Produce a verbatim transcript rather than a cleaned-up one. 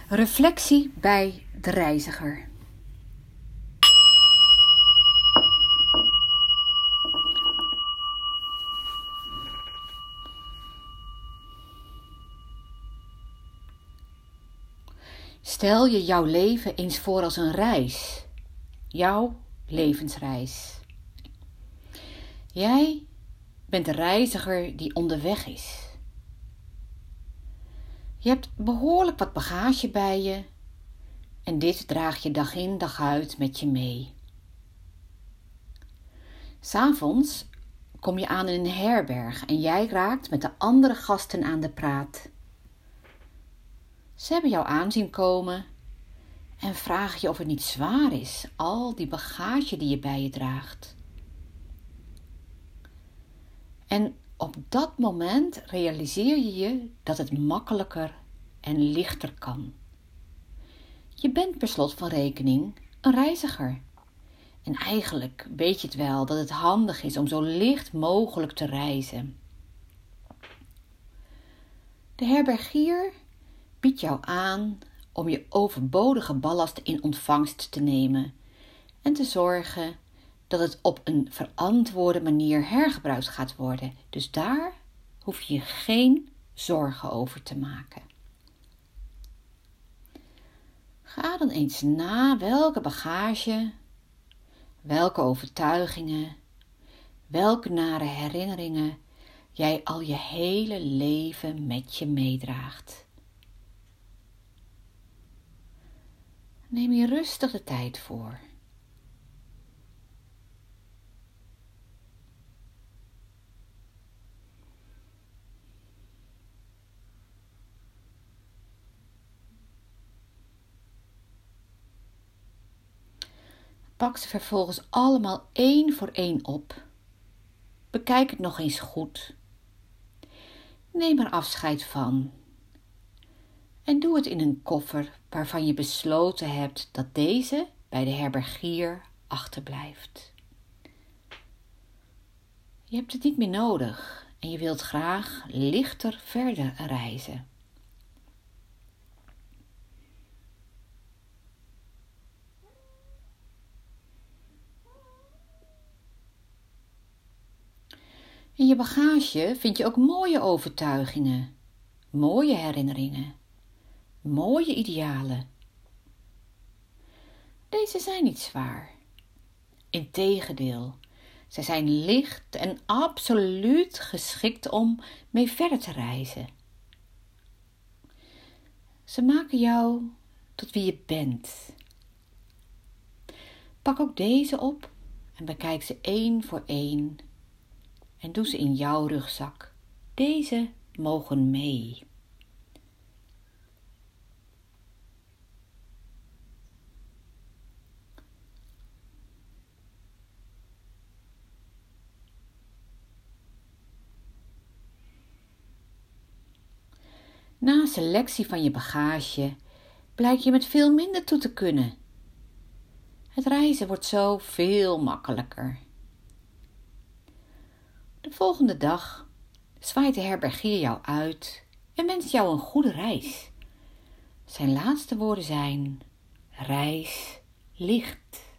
Reflectie bij de reiziger. Stel je jouw leven eens voor als een reis. Jouw levensreis. Jij bent de reiziger die onderweg is. Je hebt behoorlijk wat bagage bij je en dit draag je dag in dag uit met je mee. 'S Avonds kom je aan in een herberg en jij raakt met de andere gasten aan de praat. Ze hebben jou aanzien komen en vragen je of het niet zwaar is, al die bagage die je bij je draagt. En op dat moment realiseer je je dat het makkelijker en lichter kan. Je bent per slot van rekening een reiziger. En eigenlijk weet je het wel dat het handig is om zo licht mogelijk te reizen. De herbergier biedt jou aan om je overbodige ballast in ontvangst te nemen en te zorgen dat het op een verantwoorde manier hergebruikt gaat worden. Dus daar hoef je je geen zorgen over te maken. Ga dan eens na welke bagage, welke overtuigingen, welke nare herinneringen jij al je hele leven met je meedraagt. Neem je rustig de tijd voor. Pak ze vervolgens allemaal één voor één op. Bekijk het nog eens goed. Neem er afscheid van. En doe het in een koffer waarvan je besloten hebt dat deze bij de herbergier achterblijft. Je hebt het niet meer nodig en je wilt graag lichter verder reizen. In je bagage vind je ook mooie overtuigingen, mooie herinneringen, mooie idealen. Deze zijn niet zwaar. Integendeel, zij zijn licht en absoluut geschikt om mee verder te reizen. Ze maken jou tot wie je bent. Pak ook deze op en bekijk ze één voor één. En doe ze in jouw rugzak. Deze mogen mee. Na selectie van je bagage blijkt je met veel minder toe te kunnen. Het reizen wordt zo veel makkelijker. De volgende dag zwaait de herbergier jou uit en wenst jou een goede reis. Zijn laatste woorden zijn: reis licht.